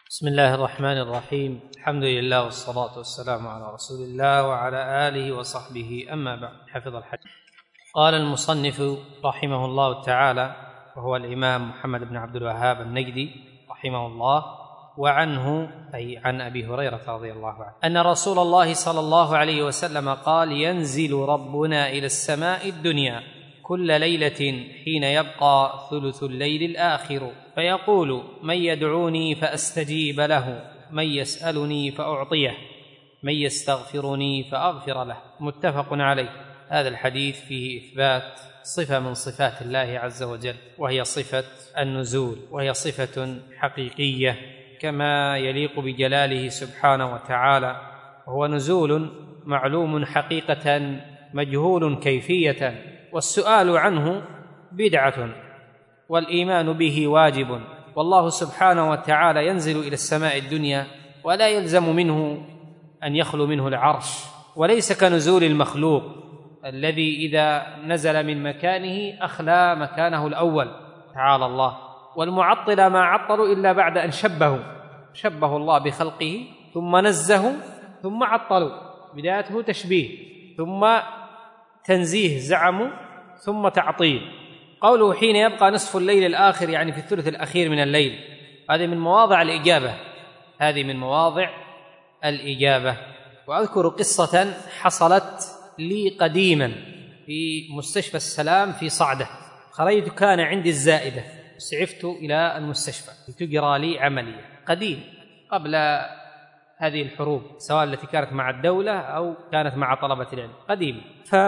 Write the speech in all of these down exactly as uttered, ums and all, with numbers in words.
بسم الله الرحمن الرحيم. الحمد لله والصلاة والسلام على رسول الله وعلى آله وصحبه، أما بعد. حفظ الحديث. قال المصنف رحمه الله تعالى، وهو الإمام محمد بن عبد الوهاب النجدي رحمه الله، وعنه أي عن أبي هريرة رضي الله عنه أن رسول الله صلى الله عليه وسلم قال: ينزل ربنا إلى السماء الدنيا كل ليلة حين يبقى ثلث الليل الآخر، فيقول: من يدعوني فأستجيب له، من يسألني فأعطيه، من يستغفرني فأغفر له. متفق عليه. هذا الحديث فيه إثبات صفة من صفات الله عز وجل، وهي صفة النزول، وهي صفة حقيقية كما يليق بجلاله سبحانه وتعالى، وهو نزول معلوم حقيقة مجهول كيفية، والسؤال عنه بدعة، والإيمان به واجب. والله سبحانه وتعالى ينزل إلى السماء الدنيا ولا يلزم منه أن يخلو منه العرش، وليس كنزول المخلوق الذي إذا نزل من مكانه أخلى مكانه الأول، تعالى الله. والمعطل ما عطلوا إلا بعد أن شبهوا شبه الله بخلقه ثم نزه ثم عطلوا، بدايته تشبيه ثم تنزيه زعموا ثم تعطيل. قوله حين يبقى نصف الليل الآخر يعني في الثلث الأخير من الليل، هذه من مواضع الإجابة هذه من مواضع الإجابة. وأذكر قصة حصلت لي قديما في مستشفى السلام في صعدة. خرجت كان عندي الزائدة، سعفت إلى المستشفى لتجرى لي عملية قديم قبل هذه الحروب، سواء التي كانت مع الدولة أو كانت مع طلبة العلم، قديم.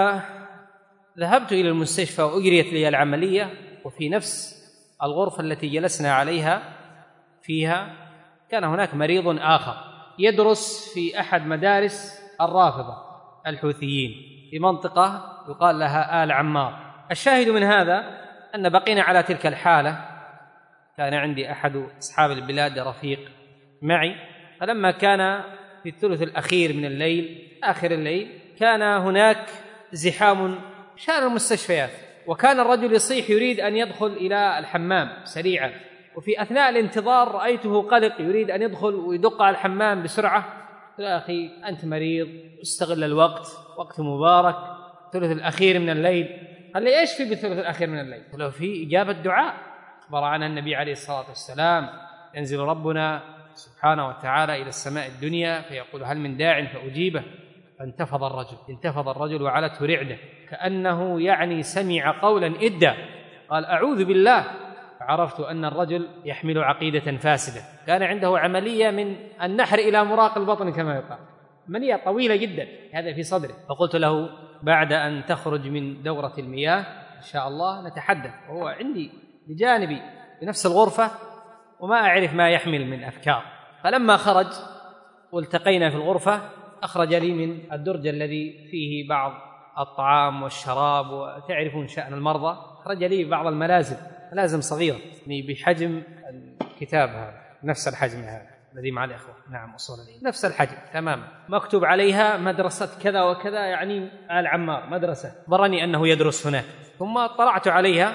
فذهبت إلى المستشفى وأجريت لي العملية، وفي نفس الغرفة التي جلسنا عليها فيها كان هناك مريض آخر يدرس في أحد مدارس الرافضة الحوثيين في منطقة يقال لها آل عمار. الشاهد من هذا أن بقينا على تلك الحالة. كان عندي أحد أصحاب البلاد رفيق معي، فلما كان في الثلث الأخير من الليل آخر الليل كان هناك زحام شان المستشفيات، وكان الرجل يصيح يريد أن يدخل إلى الحمام سريعا، وفي أثناء الانتظار رأيته قلق يريد أن يدخل ويدق على الحمام بسرعة. يا أخي أنت مريض، استغل الوقت، وقت مبارك، الثلث الأخير من الليل. قال لي: إيش في بالثلث الأخير من الليل؟ قال له: في إجابة دعاء أخبر عنها النبي عليه الصلاة والسلام: ينزل ربنا سبحانه وتعالى إلى السماء الدنيا فيقول: هل من داع فأجيبه. فانتفض الرجل انتفض الرجل وعلته رعدة كأنه يعني سمع قولا إدى. قال: أعوذ بالله. فعرفت أن الرجل يحمل عقيدة فاسدة، كان عنده عملية من النحر إلى مراق البطن كما يقال، عملية طويلة جدا هذا في صدره. فقلت له: بعد أن تخرج من دورة المياه إن شاء الله نتحدث، وهو عندي بجانبي بنفس الغرفة وما أعرف ما يحمل من أفكار. فلما خرج والتقينا في الغرفة أخرج لي من الدرج الذي فيه بعض الطعام والشراب، وتعرفون شأن المرضى، أخرج لي بعض الملازم ملازم صغيرة بحجم الكتاب هذا، نفس الحجم هذا الذي مع الإخوة، نعم أصول لي نفس الحجم تماما، مكتوب عليها مدرسة كذا وكذا، يعني آل عمار مدرسة، برني أنه يدرس هناك. ثم طلعت عليها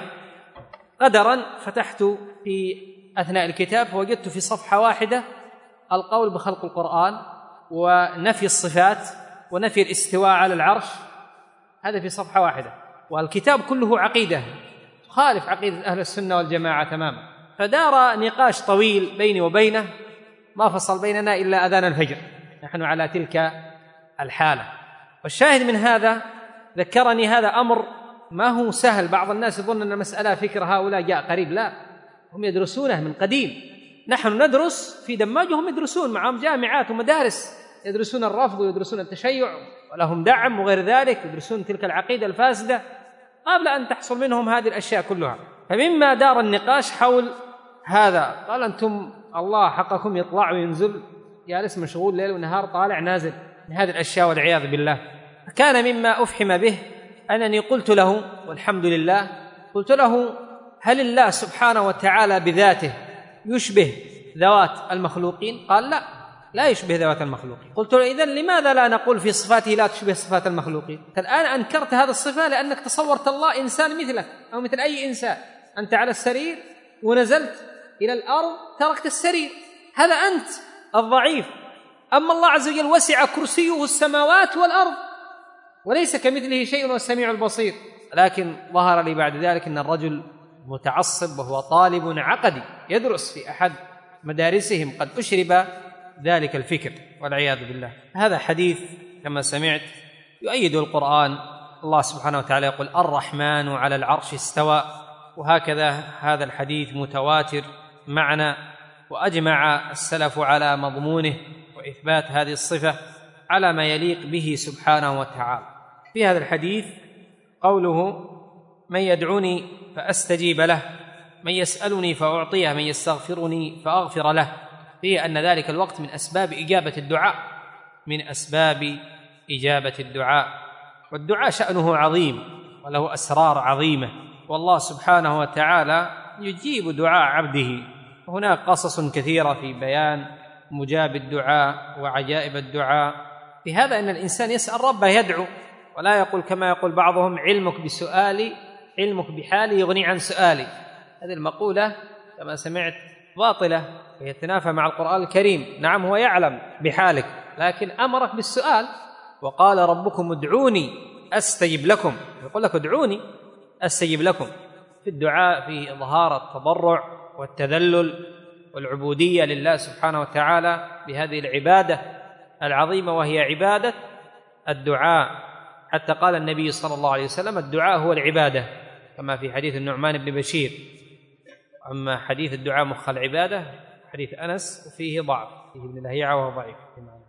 قدرا، فتحت في أثناء الكتاب فوجدت في صفحة واحدة القول بخلق القرآن ونفي الصفات ونفي الاستواء على العرش، هذا في صفحة واحدة، والكتاب كله عقيدة خالف عقيدة أهل السنة والجماعة تماما. فدار نقاش طويل بيني وبينه، ما فصل بيننا إلا أذان الفجر، نحن على تلك الحالة. والشاهد من هذا ذكرني هذا أمر ما هو سهل. بعض الناس يظن أن المسألة فكر هؤلاء جاء قريب، لا، هم يدرسونه من قديم. نحن ندرس في دماج وهم يدرسون، معهم جامعات ومدارس يدرسون الرفض ويدرسون التشيع ولهم دعم وغير ذلك، يدرسون تلك العقيدة الفاسدة قبل أن تحصل منهم هذه الأشياء كلها. فمما دار النقاش حول هذا، قال: أنتم الله حقكم يطلع وينزل، جالس مشغول ليل ونهار طالع نازل من هذه الأشياء والعياذ بالله. كان مما أفحم به أنني قلت له، والحمد لله، قلت له: هل الله سبحانه وتعالى بذاته يشبه ذوات المخلوقين؟ قال: لا لا يشبه ذوات المخلوقين. قلت له: إذن لماذا لا نقول في صفاته لا تشبه صفات المخلوقين؟ الآن أنكرت هذه الصفة لأنك تصورت الله إنسان مثلك أو مثل أي إنسان، أنت على السرير ونزلت إلى الأرض تركت السرير، هذا أنت الضعيف. أما الله عز وجل وسع كرسيه السماوات والأرض وليس كمثله شيء وهو السميع البصير. لكن ظهر لي بعد ذلك أن الرجل متعصب وهو طالب عقدي يدرس في أحد مدارسهم قد أشرب ذلك الفكر والعياذ بالله. هذا حديث كما سمعت يؤيد القرآن. الله سبحانه وتعالى يقول الرحمن على العرش استوى، وهكذا هذا الحديث متواتر معنا، وأجمع السلف على مضمونه وإثبات هذه الصفة على ما يليق به سبحانه وتعالى. في هذا الحديث قوله من يدعوني فأستجيب له، من يسألني فأعطيه، من يستغفرني فأغفر له، فيه أن ذلك الوقت من أسباب إجابة الدعاء، من أسباب إجابة الدعاء. والدعاء شأنه عظيم وله أسرار عظيمة، والله سبحانه وتعالى يجيب دعاء عبده. هناك قصص كثيرة في بيان مجاب الدعاء وعجائب الدعاء. في هذا أن الإنسان يسأل ربه يدعو، ولا يقول كما يقول بعضهم علمك بسؤالي علمك بحالي يغني عن سؤالي. هذه المقولة كما سمعت باطلة ويتنافى مع القرآن الكريم. نعم هو يعلم بحالك لكن أمرك بالسؤال، وقال ربكم ادعوني أستجب لكم، يقول لك ادعوني أستجب لكم. في الدعاء في إظهار التضرع والتذلل والعبودية لله سبحانه وتعالى بهذه العبادة العظيمة وهي عبادة الدعاء. حتى قال النبي صلى الله عليه وسلم الدعاء هو العبادة، كما في حديث النعمان بن بشير. أما حديث الدعاء مخ العبادة حديث أنس وفيه ضعف، فيه ابن لهيعة وهو ضعيف.